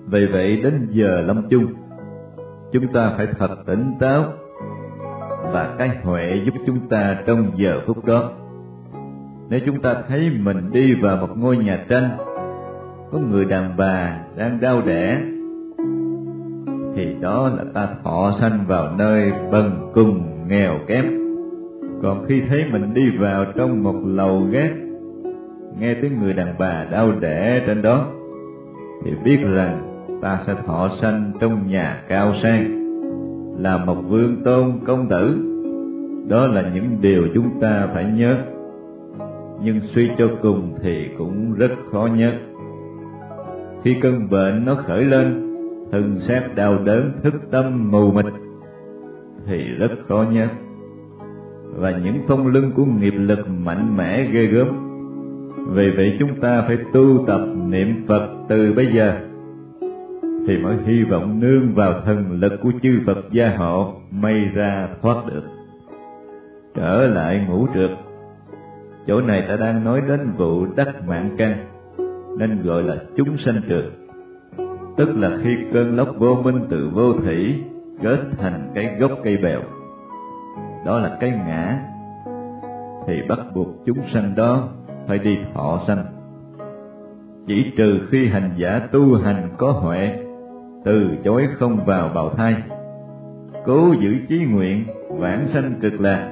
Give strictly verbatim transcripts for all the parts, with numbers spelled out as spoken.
Vì vậy đến giờ lâm chung, chúng ta phải thật tỉnh táo, và cái huệ giúp chúng ta trong giờ phút đó. Nếu chúng ta thấy mình đi vào một ngôi nhà tranh, có người đàn bà đang đau đẻ, thì đó là ta thọ sanh vào nơi bần cùng nghèo kém. Còn khi thấy mình đi vào trong một lầu gác, nghe tiếng người đàn bà đau đẻ trên đó, thì biết rằng ta sẽ thọ sanh trong nhà cao sang, là một vương tôn công tử. Đó là những điều chúng ta phải nhớ, nhưng suy cho cùng thì cũng rất khó nhớ. Khi cơn bệnh nó khởi lên, thân xác đau đớn, thức tâm mù mịt, thì rất khó nhớ. Và những phong lưng của nghiệp lực mạnh mẽ ghê gớm. Vì vậy chúng ta phải tu tập niệm Phật từ bây giờ, thì mới hy vọng nương vào thần lực của chư Phật gia hộ may ra thoát được. Trở lại ngũ trược, chỗ này ta đang nói đến vụ đắc mạng căn, nên gọi là chúng sanh trược. Tức là khi cơn lốc vô minh từ vô thủy kết thành cái gốc cây bèo, đó là cái ngã, thì bắt buộc chúng sanh đó phải đi thọ sanh. Chỉ trừ khi hành giả tu hành có huệ, từ chối không vào bào thai, cố giữ chí nguyện vãng sanh cực lạc,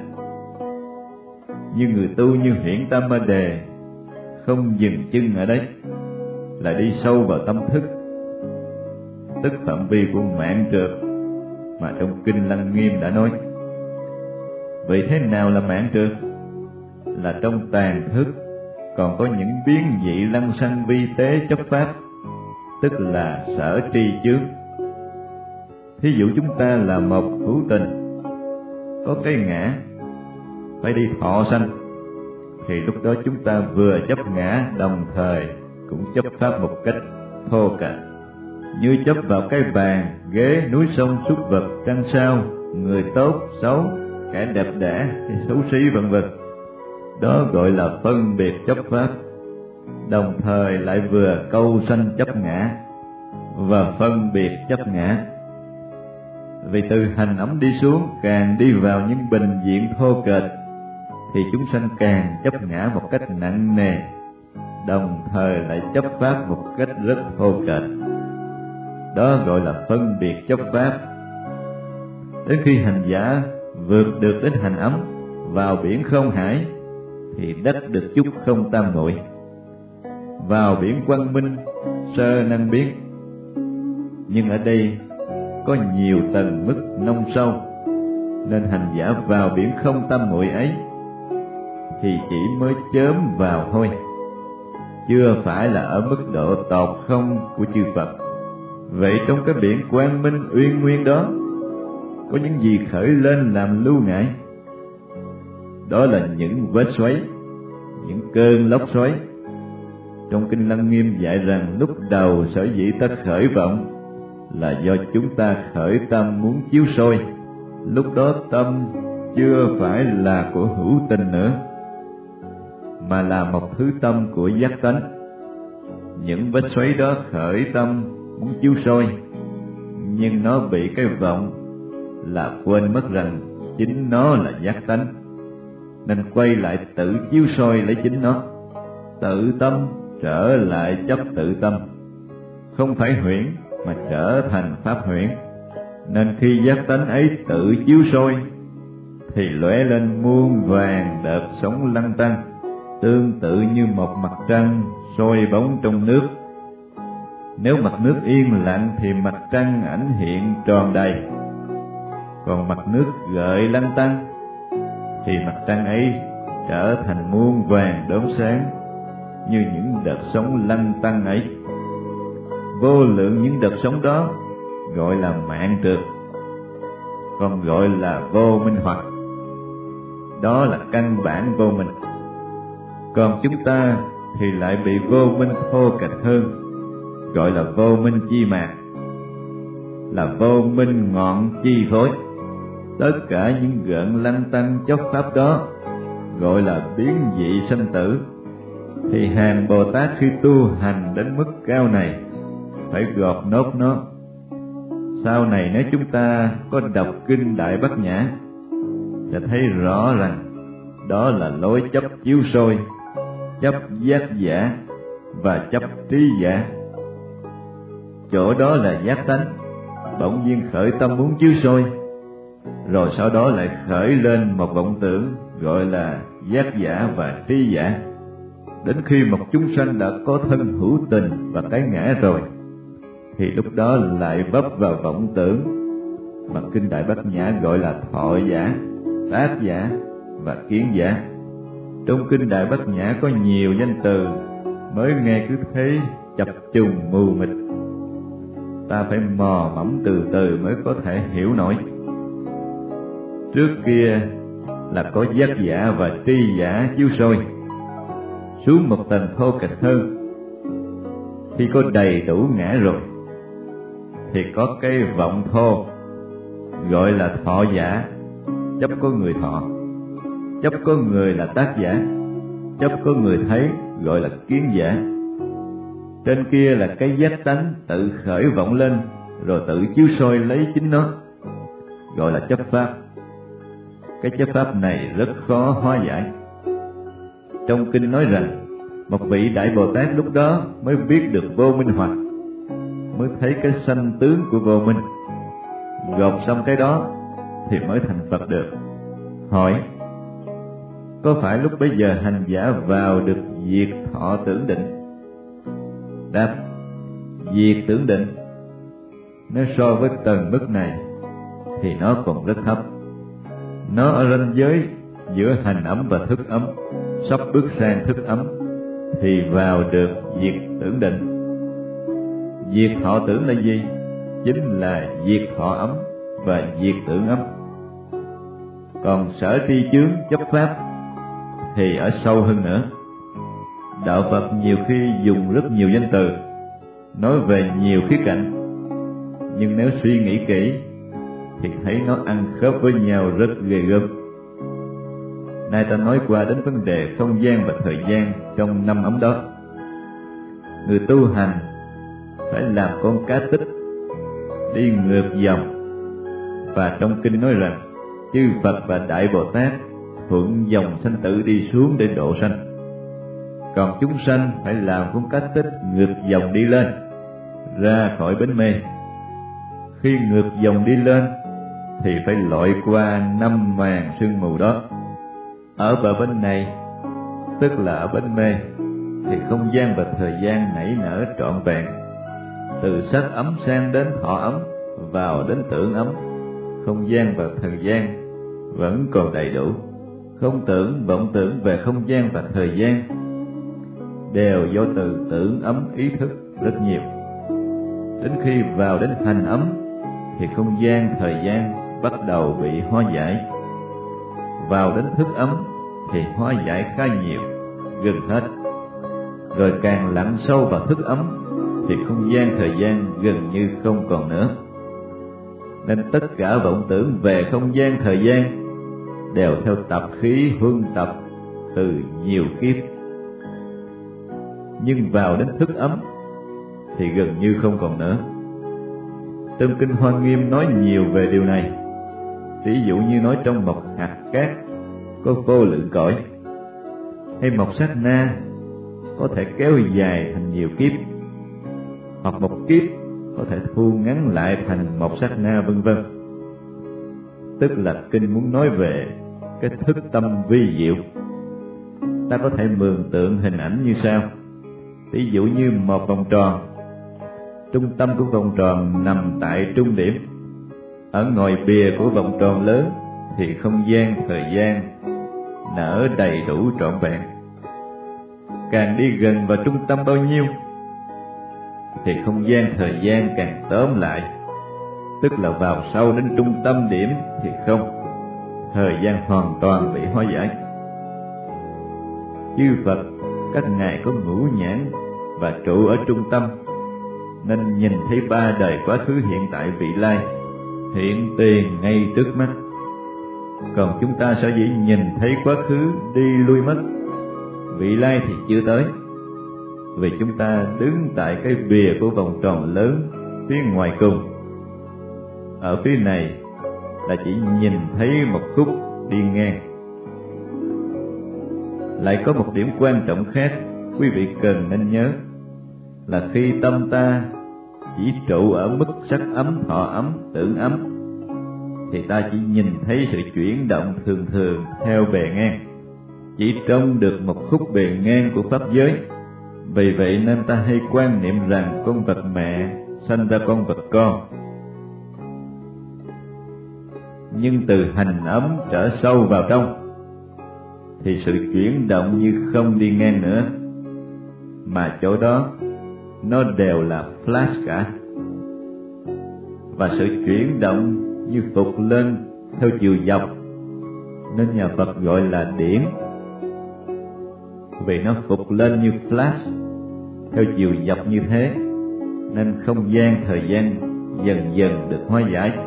như người tu như Hiển Tam Ma Đề, không dừng chân ở đấy, là đi sâu vào tâm thức, tức phạm vi của mạng trược mà trong Kinh Lăng Nghiêm đã nói. Vậy thế nào là mạng trược? Là trong tàn thức còn có những biến dị lăng xăng vi tế chấp pháp, tức là sở tri chướng. Thí dụ chúng ta là một hữu tình, có cái ngã, phải đi thọ sanh, thì lúc đó chúng ta vừa chấp ngã, đồng thời cũng chấp pháp một cách thô kệch, như chấp vào cái bàn, ghế, núi sông, súc vật, trăng sao, người tốt, xấu, kẻ đẹp đẽ, xấu xí vân vân. Đó gọi là phân biệt chấp pháp, đồng thời lại vừa câu sanh chấp ngã và phân biệt chấp ngã. Vì từ hành ấm đi xuống, càng đi vào những bình diện thô kệch, thì chúng sanh càng chấp ngã một cách nặng nề, đồng thời lại chấp pháp một cách rất thô kệch. Đó gọi là phân biệt chấp pháp. Đến khi hành giả vượt được đến hành ấm, vào biển không hải, thì đắc được chút không tam muội. Vào biển quang minh, sơ năng biết. Nhưng ở đây có nhiều tầng mức nông sâu, nên hành giả vào biển không tam muội ấy thì chỉ mới chớm vào thôi, chưa phải là ở mức độ tột không của chư Phật. Vậy trong cái biển quang minh uyên nguyên đó, có những gì khởi lên làm lưu ngại? Đó là những vết xoáy, những cơn lốc xoáy. Trong Kinh Lăng Nghiêm dạy rằng lúc đầu sở dĩ ta khởi vọng là do chúng ta khởi tâm muốn chiếu soi. Lúc đó tâm chưa phải là của hữu tình nữa, mà là một thứ tâm của giác tánh. Những vết xoáy đó khởi tâm muốn chiếu soi, nhưng nó bị cái vọng là quên mất rằng chính nó là giác tánh, nên quay lại tự chiếu soi lấy chính nó. Tự tâm trở lại chấp tự tâm, không phải huyễn mà trở thành pháp huyễn. Nên khi giác tánh ấy tự chiếu soi, thì lóe lên muôn vàng đợt sóng lăn tăn, tương tự như một mặt trăng soi bóng trong nước. Nếu mặt nước yên lặng thì mặt trăng ảnh hiện tròn đầy, còn mặt nước gợn lăn tăn thì mặt trăng ấy trở thành muôn vàng đốm sáng như những đợt sóng lăn tăn ấy. Vô lượng những đợt sóng đó gọi là mạng trược, còn gọi là vô minh hoặc. Đó là căn bản vô minh. Còn chúng ta thì lại bị vô minh thô kệch hơn, gọi là vô minh chi mạt, là vô minh ngọn chi phối. Tất cả những gợn lăn tăn chấp pháp đó gọi là biến dị sanh tử. Thì hàng Bồ Tát khi tu hành đến mức cao này phải gọt nốt nó. Sau này nếu chúng ta có đọc kinh Đại Bát Nhã sẽ thấy rõ rằng đó là lối chấp chiếu soi, chấp giác giả và chấp trí giả. Chỗ đó là giác tánh, bỗng nhiên khởi tâm muốn chiếu soi, rồi sau đó lại khởi lên một vọng tưởng gọi là giác giả và trí giả. Đến khi một chúng sanh đã có thân hữu tình và cái ngã rồi, thì lúc đó lại vấp vào vọng tưởng mà kinh Đại Bát Nhã gọi là thọ giả, tác giả và kiến giả. Trong kinh Đại Bát Nhã có nhiều danh từ, mới nghe cứ thấy chập trùng mù mịt, ta phải mò mẫm từ từ mới có thể hiểu nổi. Trước kia là có giác giả và tri giả chiếu soi. Xuống một tầng thô kệch hơn, khi có đầy đủ ngã rồi thì có cái vọng thô gọi là thọ giả, chấp có người thọ, chấp có người là tác giả, chấp có người thấy gọi là kiến giả. Trên kia là cái giác tánh tự khởi vọng lên rồi tự chiếu soi lấy chính nó, gọi là chấp pháp. Cái chấp pháp này rất khó hóa giải. Trong kinh nói rằng một vị Đại Bồ Tát lúc đó mới biết được vô minh hoặc, mới thấy cái sanh tướng của vô minh. Gộp xong cái đó thì mới thành Phật được. Hỏi, có phải lúc bấy giờ hành giả vào được diệt thọ tưởng định? Đáp, diệt tưởng định nếu so với tầng mức này thì nó còn rất thấp. Nó ở ranh giới giữa hành ấm và thức ấm, sắp bước sang thức ấm thì vào được diệt tưởng định. Diệt thọ tưởng là gì? Chính là diệt thọ ấm và diệt tưởng ấm. Còn sở tri chướng chấp pháp thì ở sâu hơn nữa. Đạo Phật nhiều khi dùng rất nhiều danh từ, nói về nhiều khía cạnh, nhưng nếu suy nghĩ kỹ thì thấy nó ăn khớp với nhau rất ghê gớm. Nay ta nói qua đến vấn đề không gian và thời gian trong năm ấm đó. Người tu hành phải làm con cá tích, đi ngược dòng, và trong kinh nói rằng chư Phật và Đại Bồ Tát thuận dòng sanh tử đi xuống để độ sanh, còn chúng sanh phải làm con cá tích ngược dòng đi lên, ra khỏi bến mê. Khi ngược dòng đi lên thì phải lội qua năm màn sương mù đó. Ở bờ bên này, tức là ở bến mê, thì không gian và thời gian nảy nở trọn vẹn, từ sắc ấm sang đến thọ ấm, vào đến tưởng ấm, không gian và thời gian vẫn còn đầy đủ. Không tưởng, vọng tưởng về không gian và thời gian đều do từ tưởng ấm ý thức rất nhiều. Đến khi vào đến hành ấm thì không gian, thời gian bắt đầu bị hóa giải. Vào đến thức ấm thì hóa giải khá nhiều, gần hết. Rồi càng lặn sâu vào thức ấm thì không gian, thời gian gần như không còn nữa. Nên tất cả vọng tưởng về không gian, thời gian đều theo tập khí huân tập từ nhiều kiếp. Nhưng vào đến thức ấm thì gần như không còn nữa. Trong kinh Hoa Nghiêm nói nhiều về điều này. Ví dụ như nói trong một hạt cát có vô lượng cõi, hay một sát na có thể kéo dài thành nhiều kiếp, hoặc một kiếp có thể thu ngắn lại thành một sát na, vân vân. Tức là kinh muốn nói về cái thức tâm vi diệu. Ta có thể mường tượng hình ảnh như sau. Ví dụ như một vòng tròn, trung tâm của vòng tròn nằm tại trung điểm. Ở ngoài bìa của vòng tròn lớn thì không gian, thời gian nở đầy đủ trọn vẹn. Càng đi gần vào trung tâm bao nhiêu thì không gian, thời gian càng tóm lại, tức là vào sâu đến trung tâm điểm thì không, thời gian hoàn toàn bị hóa giải. Chư Phật các ngài có ngũ nhãn và trụ ở trung tâm, nên nhìn thấy ba đời quá khứ, hiện tại, vị lai hiện tiền ngay trước mắt. Còn chúng ta sở dĩ nhìn thấy quá khứ đi lui mất, vị lai thì chưa tới. vì chúng ta đứng tại cái bìa của vòng tròn lớn phía ngoài cùng. Ở phía này là chỉ nhìn thấy một khúc đi ngang. Lại có một điểm quan trọng khác quý vị cần nên nhớ, là khi tâm ta chỉ trụ ở mức sắc ấm, thọ ấm, tưởng ấm, thì ta chỉ nhìn thấy sự chuyển động thường thường theo bề ngang, chỉ trông được một khúc bề ngang của pháp giới. Vì vậy nên ta hay quan niệm rằng con vật mẹ sanh ra con vật con. Nhưng từ hành ấm trở sâu vào trong thì sự chuyển động như không đi ngang nữa, mà chỗ đó nó đều là flash cả. Và sự chuyển động như phục lên theo chiều dọc, nên nhà Phật gọi là điển. Vì nó phục lên như flash theo chiều dọc như thế, nên không gian thời gian dần dần được hóa giải.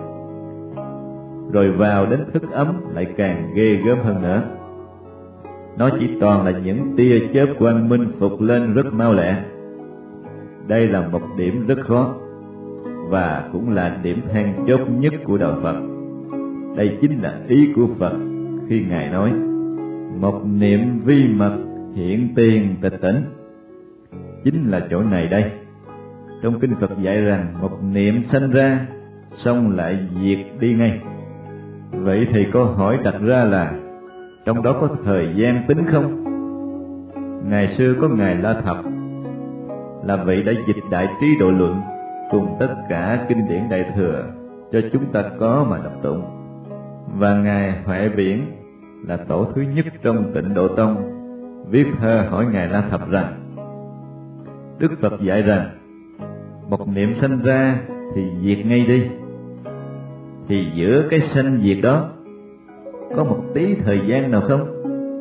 Rồi vào đến thức ấm lại càng ghê gớm hơn nữa. Nó chỉ toàn là những tia chớp quang minh phục lên rất mau lẹ. Đây là một điểm rất khó, và cũng là điểm then chốt nhất của đạo Phật. Đây chính là ý của Phật khi Ngài nói: một niệm vi mật hiện tiền tịch tỉnh. Chính là chỗ này đây. Trong kinh Phật dạy rằng một niệm sanh ra, xong lại diệt đi ngay. Vậy thì câu hỏi đặt ra là trong đó có thời gian tính không? Ngày xưa có Ngài La Thập, là vị đã dịch Đại Trí Độ Luận cùng tất cả kinh điển Đại Thừa cho chúng ta có mà đọc tụng. Và Ngài Huệ Biển là tổ thứ nhất trong Tịnh Độ Tông viết thơ hỏi Ngài La Thập rằng: Đức Phật dạy rằng một niệm sanh ra thì diệt ngay đi. Thì giữa cái sanh diệt đó có một tí thời gian nào không?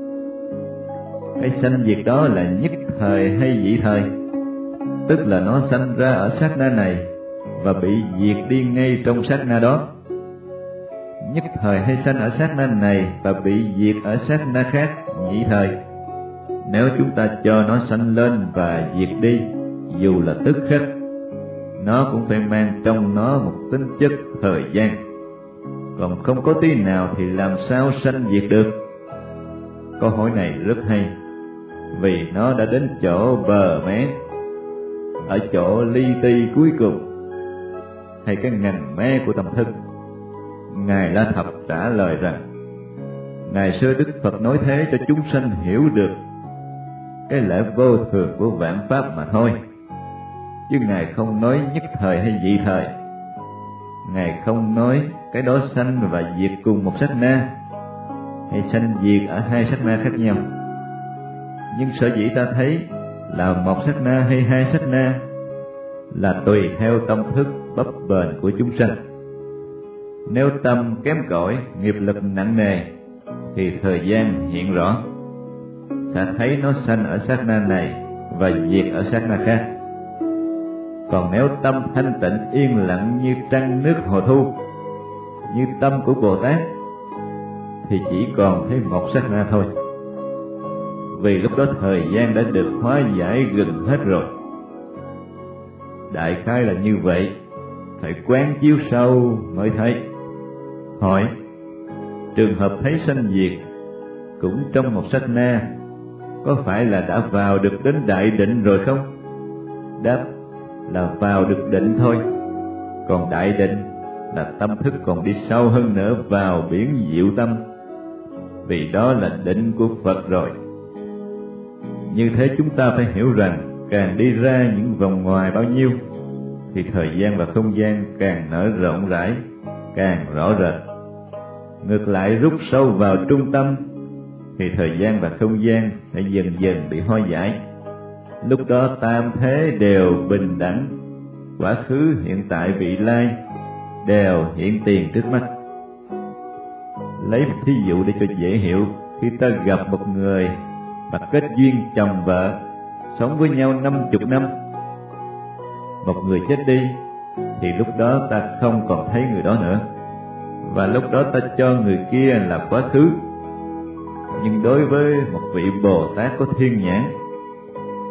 Cái sanh diệt đó là nhất thời hay dị thời? Tức là nó sanh ra ở sát na này và bị diệt đi ngay trong sát na đó. Nhất thời hay sanh ở sát na này và bị diệt ở sát na khác, nhị thời? Nếu chúng ta cho nó sanh lên và diệt đi, dù là tức khắc, nó cũng phải mang trong nó một tính chất thời gian. Còn không có tí nào thì làm sao sanh diệt được? Câu hỏi này rất hay, vì nó đã đến chỗ bờ mé, ở chỗ li ti cuối cùng, hay cái ngành mé của tâm thức. Ngài La Thập trả lời rằng, ngày xưa Đức Phật nói thế cho chúng sanh hiểu được cái lẽ vô thường của vạn pháp mà thôi, chứ Ngài không nói nhất thời hay dị thời. Ngài không nói cái đó sanh và diệt cùng một sát na, hay sanh diệt ở hai sát na khác nhau. Nhưng sở dĩ ta thấy là một sát na hay hai sát na là tùy theo tâm thức bấp bênh của chúng sanh. Nếu tâm kém cỏi, nghiệp lực nặng nề thì thời gian hiện rõ, sẽ thấy nó sanh ở sát na này và diệt ở sát na khác. Còn nếu tâm thanh tịnh yên lặng như trăng nước hồ thu, như tâm của Bồ Tát, thì chỉ còn thấy một sát na thôi. Vì lúc đó thời gian đã được hóa giải gần hết rồi. Đại khái là như vậy, phải quán chiếu sâu mới thấy. Hỏi, trường hợp thấy sanh diệt cũng trong một sát na, có phải là đã vào được đến đại định rồi không? Đáp là vào được định thôi. Còn đại định là tâm thức còn đi sâu hơn nữa vào biển diệu tâm, vì đó là định của Phật rồi. Như thế chúng ta phải hiểu rằng càng đi ra những vòng ngoài bao nhiêu thì thời gian và không gian càng nở rộng rãi, càng rõ rệt. Ngược lại rút sâu vào trung tâm thì thời gian và không gian sẽ dần dần bị hóa giải. Lúc đó tam thế đều bình đẳng, quá khứ, hiện tại, vị lai đều hiện tiền trước mắt. Lấy một thí dụ để cho dễ hiểu, khi ta gặp một người mà kết duyên chồng vợ, sống với nhau năm chục năm, một người chết đi, thì lúc đó ta không còn thấy người đó nữa, và lúc đó ta cho người kia là quá khứ. Nhưng đối với một vị Bồ Tát có thiên nhãn,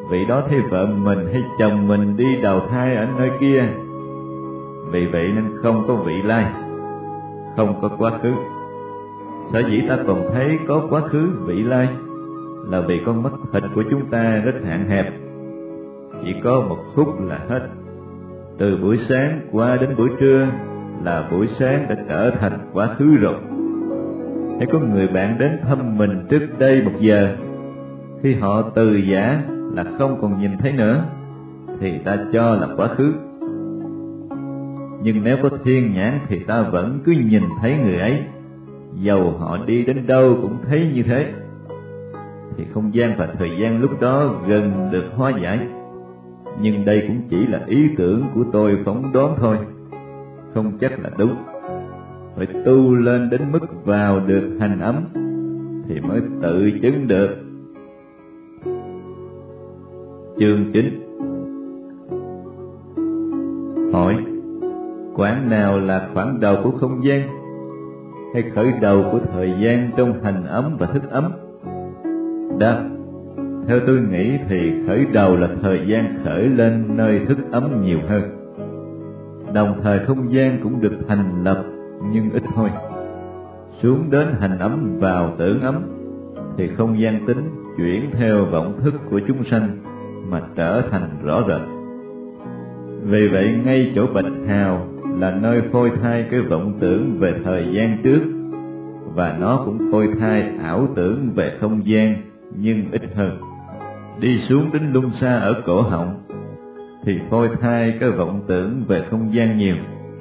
vị đó thấy vợ mình hay chồng mình đi đầu thai ở nơi kia, vì vậy nên không có vị lai, không có quá khứ. Sở dĩ ta còn thấy có quá khứ vị lai là vì con mắt thịt của chúng ta rất hạn hẹp, chỉ có một phút là hết. Từ buổi sáng qua đến buổi trưa là buổi sáng đã trở thành quá khứ rồi. Hãy có người bạn đến thăm mình trước đây một giờ, khi họ từ giã là không còn nhìn thấy nữa, thì ta cho là quá khứ. Nhưng nếu có thiên nhãn thì ta vẫn cứ nhìn thấy người ấy, dầu họ đi đến đâu cũng thấy như thế. Thì không gian và thời gian lúc đó gần được hóa giải. Nhưng đây cũng chỉ là ý tưởng của tôi phỏng đoán thôi, không chắc là đúng. Phải tu lên đến mức vào được hành ấm thì mới tự chứng được. Chương chín. Hỏi: quãng nào là khoảng đầu của không gian, hay khởi đầu của thời gian trong hành ấm và thức ấm? Đáp: theo tôi nghĩ thì khởi đầu là thời gian khởi lên nơi thức ấm nhiều hơn. Đồng thời không gian cũng được thành lập nhưng ít thôi. Xuống đến hành ấm vào tưởng ấm thì không gian tính chuyển theo vọng thức của chúng sanh mà trở thành rõ rệt. Vì vậy ngay chỗ bạch hào là nơi phôi thai cái vọng tưởng về thời gian trước, và nó cũng phôi thai ảo tưởng về không gian nhưng ít hơn. Đi xuống đến lung xa ở cổ họng thì phôi thai cái vọng tưởng về không gian nhiều,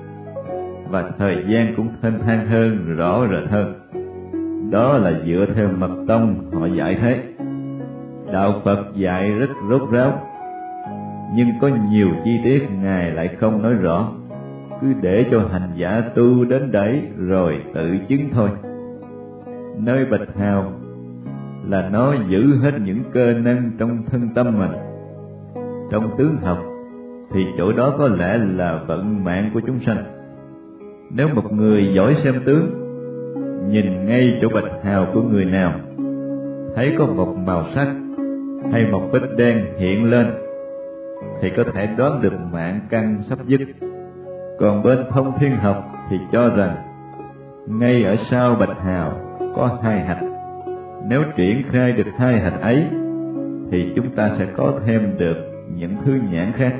và thời gian cũng thênh thang hơn, rõ rệt hơn. Đó là dựa theo mật tông họ dạy thế. Đạo Phật dạy rất rốt ráo, nhưng có nhiều chi tiết Ngài lại không nói rõ, cứ để cho hành giả tu đến đấy rồi tự chứng thôi. Nơi bạch hào là nó giữ hết những cơ năng trong thân tâm mình. Trong tướng học thì chỗ đó có lẽ là vận mạng của chúng sanh. Nếu một người giỏi xem tướng, nhìn ngay chỗ bạch hào của người nào, thấy có một màu sắc hay một vết đen hiện lên, thì có thể đoán được mạng căn sắp dứt. Còn bên thông thiên học thì cho rằng ngay ở sau bạch hào có hai hạch. Nếu triển khai được hai hạch ấy thì chúng ta sẽ có thêm được những thứ nhãn khác,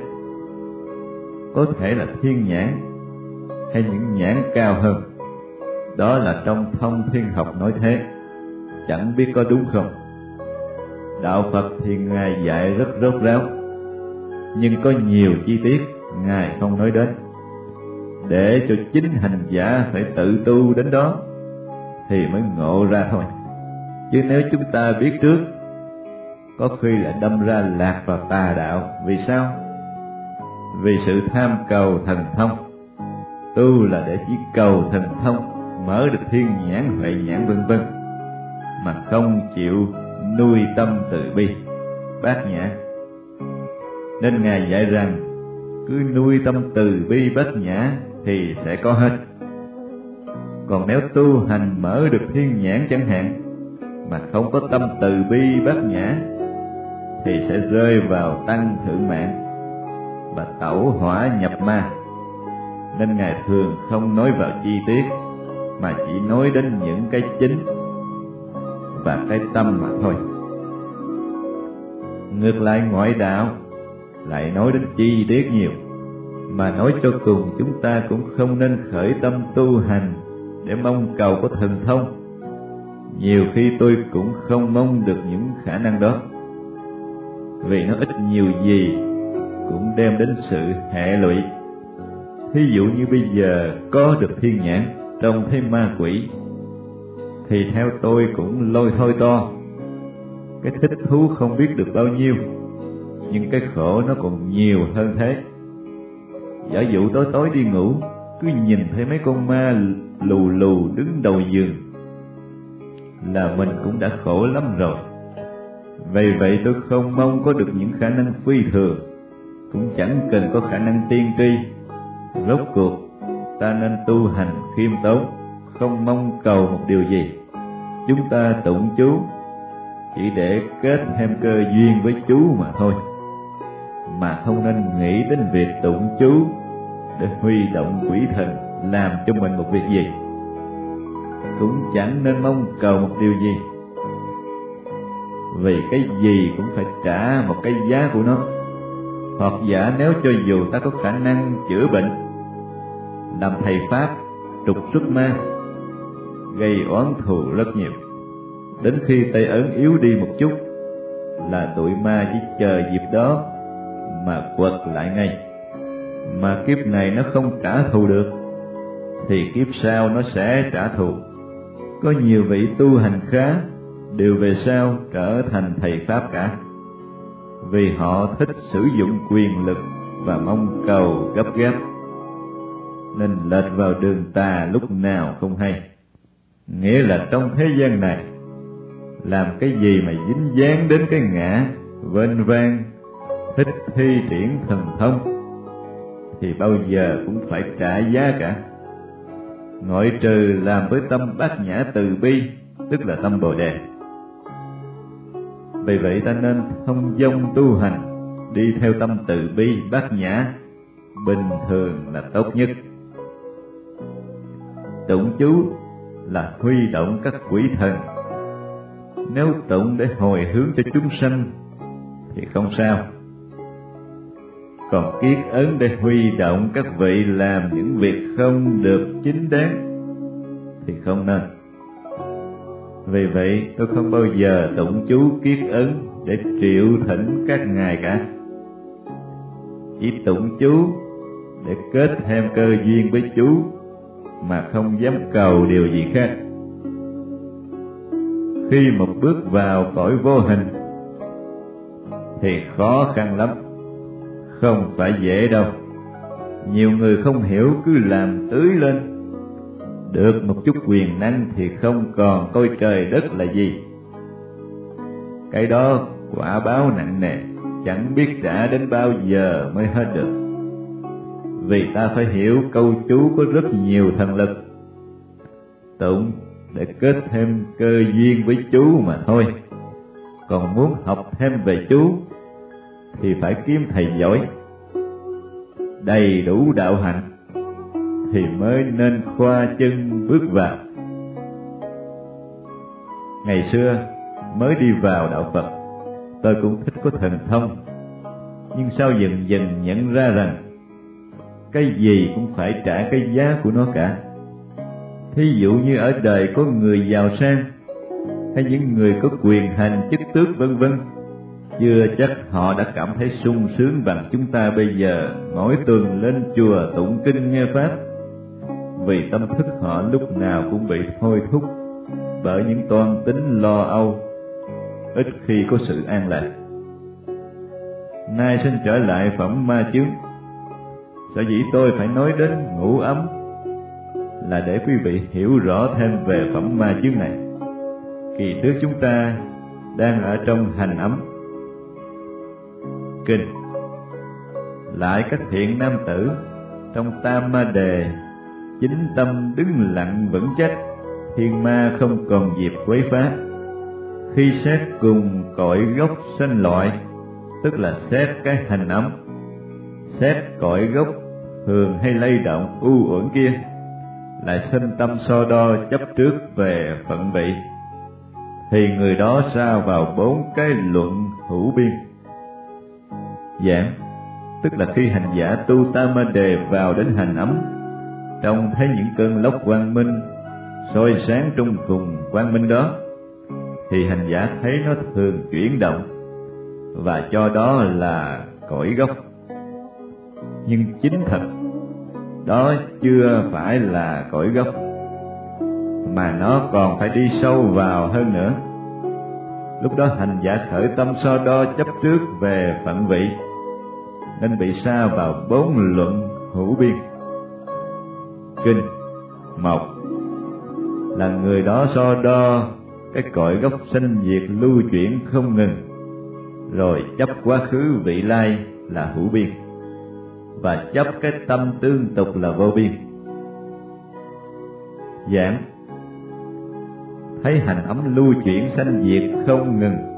có thể là thiên nhãn hay những nhãn cao hơn. Đó là trong thông thiên học nói thế, chẳng biết có đúng không. Đạo Phật thì Ngài dạy rất rốt ráo, nhưng có nhiều chi tiết Ngài không nói đến, để cho chính hành giả phải tự tu đến đó thì mới ngộ ra thôi. Chứ nếu chúng ta biết trước, có khi lại đâm ra lạc vào tà đạo. Vì sao? Vì sự tham cầu thần thông. Tu là để chỉ cầu thần thông, mở được thiên nhãn, huệ nhãn vân vân, mà không chịu nuôi tâm từ bi, bát nhã. Nên Ngài dạy rằng cứ nuôi tâm từ bi bát nhã thì sẽ có hết. Còn nếu tu hành mở được thiên nhãn chẳng hạn, mà không có tâm từ bi bát nhã, thì sẽ rơi vào tăng thượng mạng và tẩu hỏa nhập ma. Nên Ngài thường không nói vào chi tiết, mà chỉ nói đến những cái chính và cái tâm mà thôi. Ngược lại ngoại đạo lại nói đến chi tiết nhiều, mà nói cho cùng chúng ta cũng không nên khởi tâm tu hành để mong cầu có thần thông. Nhiều khi tôi cũng không mong được những khả năng đó, vì nó ít nhiều gì cũng đem đến sự hệ lụy. Thí dụ như bây giờ có được thiên nhãn, trông thấy ma quỷ, thì theo tôi cũng lôi thôi to. Cái thích thú không biết được bao nhiêu, nhưng cái khổ nó còn nhiều hơn thế. Giả dụ tối tối đi ngủ, cứ nhìn thấy mấy con ma lù lù đứng đầu giường là mình cũng đã khổ lắm rồi. Vì vậy tôi không mong có được những khả năng phi thường, cũng chẳng cần có khả năng tiên tri. Rốt cuộc ta nên tu hành khiêm tốn, không mong cầu một điều gì. Chúng ta tụng chú chỉ để kết thêm cơ duyên với chú mà thôi, mà không nên nghĩ đến việc tụng chú để huy động quỷ thần làm cho mình một việc gì, cũng chẳng nên mong cầu một điều gì, vì cái gì cũng phải trả một cái giá của nó. Hoặc giả nếu cho dù ta có khả năng chữa bệnh, làm thầy pháp, trục xuất ma, gây oán thù rất nhiều, đến khi tay ấn yếu đi một chút là tụi ma chỉ chờ dịp đó mà quật lại ngay. Mà kiếp này nó không trả thù được thì kiếp sau nó sẽ trả thù. Có nhiều vị tu hành khá đều về sau trở thành thầy pháp cả, vì họ thích sử dụng quyền lực và mong cầu gấp gáp, nên lệch vào đường tà lúc nào không hay. Nghĩa là trong thế gian này, làm cái gì mà dính dáng đến cái ngã, vênh vang, thích thi triển thần thông, thì bao giờ cũng phải trả giá cả, ngoại trừ làm với tâm bát nhã từ bi, tức là tâm Bồ Đề. Vì vậy ta nên thông dong tu hành, đi theo tâm từ bi bát nhã bình thường là tốt nhất. Tụng chú là huy động các quỷ thần. Nếu tụng để hồi hướng cho chúng sanh thì không sao, còn kiết ấn để huy động các vị làm những việc không được chính đáng thì không nên. Vì vậy tôi không bao giờ tụng chú kiết ấn để triệu thỉnh các ngài cả, chỉ tụng chú để kết thêm cơ duyên với chú mà không dám cầu điều gì khác. Khi một bước vào cõi vô hình thì khó khăn lắm, không phải dễ đâu. Nhiều người không hiểu cứ làm tưới lên, được một chút quyền năng thì không còn coi trời đất là gì. Cái đó quả báo nặng nề, chẳng biết trả đến bao giờ mới hết được. Vì ta phải hiểu câu chú có rất nhiều thần lực, tụng để kết thêm cơ duyên với chú mà thôi. Còn muốn học thêm về chú thì phải kiếm thầy giỏi, đầy đủ đạo hạnh thì mới nên khoa chân bước vào. Ngày xưa mới đi vào đạo Phật, tôi cũng thích có thần thông, nhưng sau dần dần nhận ra rằng cái gì cũng phải trả cái giá của nó cả. Thí dụ như ở đời có người giàu sang, hay những người có quyền hành chức tước vân vân, chưa chắc họ đã cảm thấy sung sướng bằng chúng ta bây giờ mỗi tuần lên chùa tụng kinh nghe pháp, vì tâm thức họ lúc nào cũng bị thôi thúc bởi những toan tính lo âu, ít khi có sự an lạc. Nay xin trở lại phẩm ma chướng. Sở dĩ tôi phải nói đến ngũ ấm là để quý vị hiểu rõ thêm về phẩm ma chướng này. Kỳ trước chúng ta đang ở trong hành ấm. Kinh: lại các thiện nam tử trong tam ma đề, chính tâm đứng lặng vững chắc, thiên ma không còn dịp quấy phá. Khi xét cùng cội gốc sanh loại, tức là xét cái hành ấm, xét cội gốc thường hay lay động u uẩn kia, lại sinh tâm so đo chấp trước về phận vị, thì người đó sa vào bốn cái luận hữu biên. Giảng tức là khi hành giả tu tam ma đề vào đến hành ấm, trông thấy những cơn lốc quang minh soi sáng trong vùng quang minh đó, thì hành giả thấy nó thường chuyển động và cho đó là cội gốc. Nhưng chính thật đó chưa phải là cội gốc, mà nó còn phải đi sâu vào hơn nữa. Lúc đó hành giả khởi tâm so đo chấp trước về phận vị, nên bị sa vào bốn luận hữu biên. Kinh: một là người đó so đo cái cội gốc sanh diệt lưu chuyển không ngừng, rồi chấp quá khứ vị lai là hữu biên, và chấp cái tâm tương tục là vô biên. Giảng: thấy hành ấm lưu chuyển sanh diệt không ngừng,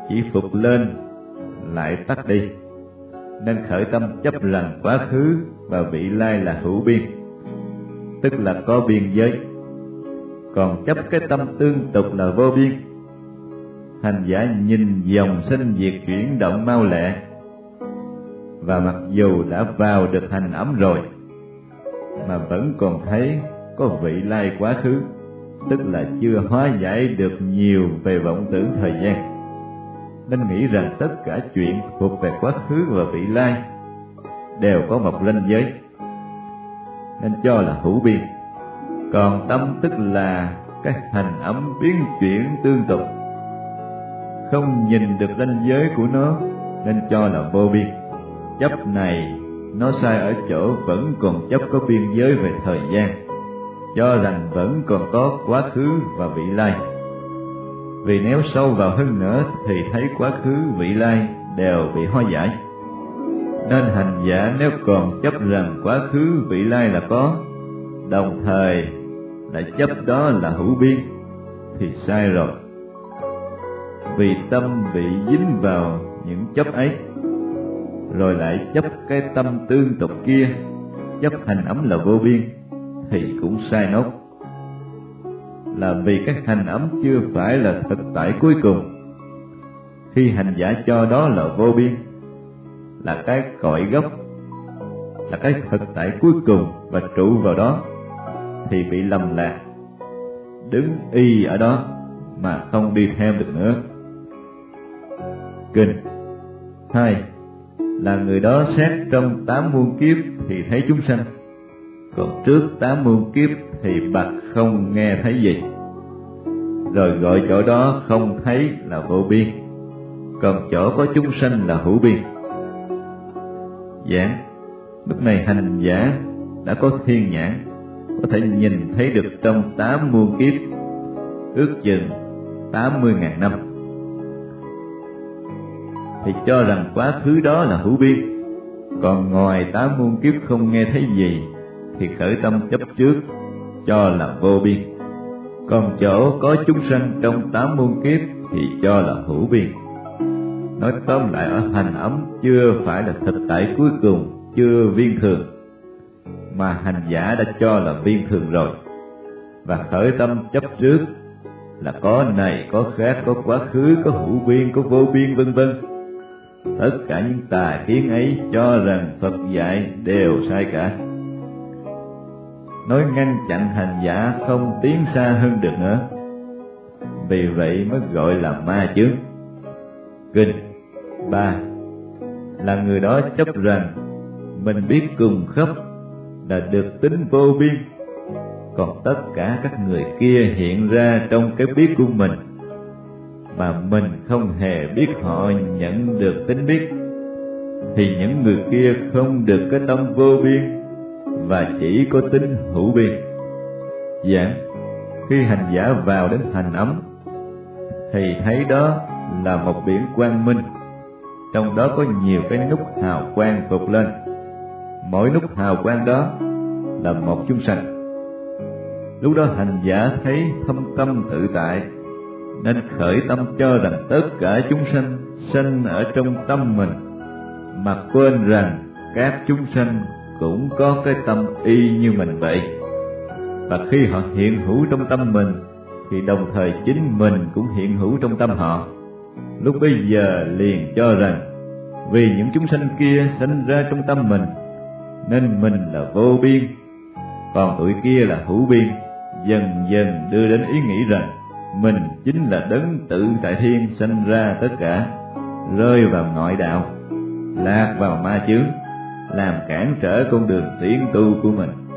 chỉ phục lên lại tắt đi, nên khởi tâm chấp rằng quá khứ và vị lai là hữu biên, tức là có biên giới, còn chấp cái tâm tương tục là vô biên. Hành giả nhìn dòng sinh diệt chuyển động mau lẹ, và mặc dù đã vào được hành ấm rồi mà vẫn còn thấy có vị lai quá khứ, tức là chưa hóa giải được nhiều về vọng tưởng thời gian, nên nghĩ rằng tất cả chuyện thuộc về quá khứ và vị lai đều có một ranh giới, nên cho là hữu biên. Còn tâm tức là cái hành ấm biến chuyển tương tục, không nhìn được ranh giới của nó nên cho là vô biên. Chấp này nó sai ở chỗ vẫn còn chấp có biên giới về thời gian, cho rằng vẫn còn có quá khứ và vị lai. Vì nếu sâu vào hơn nữa thì thấy quá khứ vị lai đều bị hóa giải, nên hành giả nếu còn chấp rằng quá khứ vị lai là có, đồng thời lại chấp đó là hữu biên thì sai rồi. Vì tâm bị dính vào những chấp ấy, rồi lại chấp cái tâm tương tục kia, chấp hành ấm là vô biên thì cũng sai nốt. Là vì cái hành ấm chưa phải là thực tại cuối cùng. Khi hành giả cho đó là vô biên, là cái cội gốc, là cái thực tại cuối cùng và trụ vào đó, thì bị lầm lạc, đứng y ở đó mà không đi theo được nữa. Kinh hai là người đó xét trong tám muôn kiếp thì thấy chúng sanh, còn trước tám muôn kiếp thì bạch không nghe thấy gì, rồi gọi chỗ đó không thấy là vô biên, còn chỗ có chúng sanh là hữu biên. Giảng lúc này hành giả đã có thiên nhãn, có thể nhìn thấy được trong tám muôn kiếp, ước chừng tám mươi ngàn năm, thì cho rằng quá khứ đó là hữu biên. Còn ngoài tám muôn kiếp không nghe thấy gì thì khởi tâm chấp trước, cho là vô biên. Còn chỗ có chúng sanh trong tám muôn kiếp thì cho là hữu biên. Nói tóm lại, ở hành ấm chưa phải là thực tại cuối cùng, chưa viên thường, mà hành giả đã cho là viên thường rồi, và khởi tâm chấp trước là có này có khác, có quá khứ, có hữu biên, có vô biên, vân vân. Tất cả những tà kiến ấy cho rằng Phật dạy đều sai cả, nói ngăn chặn hành giả không tiến xa hơn được nữa. Vì vậy mới gọi là ma chướng. Kinh ba là người đó chấp rằng mình biết cùng khắp là được tính vô biên, còn tất cả các người kia hiện ra trong cái biết của mình, mà mình không hề biết họ nhận được tính biết, thì những người kia không được cái tâm vô biên và chỉ có tính hữu biên. Giảng khi hành giả vào đến hành ấm thì thấy đó là một biển quang minh, trong đó có nhiều cái nút hào quang vụt lên, mỗi nút hào quang đó là một chúng sanh. Lúc đó hành giả thấy thâm tâm tự tại, nên khởi tâm cho rằng tất cả chúng sanh sanh ở trong tâm mình, mà quên rằng các chúng sanh cũng có cái tâm y như mình vậy. Và khi họ hiện hữu trong tâm mình thì đồng thời chính mình cũng hiện hữu trong tâm họ. Lúc bấy giờ liền cho rằng vì những chúng sanh kia sanh ra trong tâm mình nên mình là vô biên, còn tụi kia là hữu biên, dần dần đưa đến ý nghĩ rằng mình chính là đấng tự tại thiên sanh ra tất cả, rơi vào ngoại đạo, lạc vào ma chướng, làm cản trở con đường tiến tu của mình.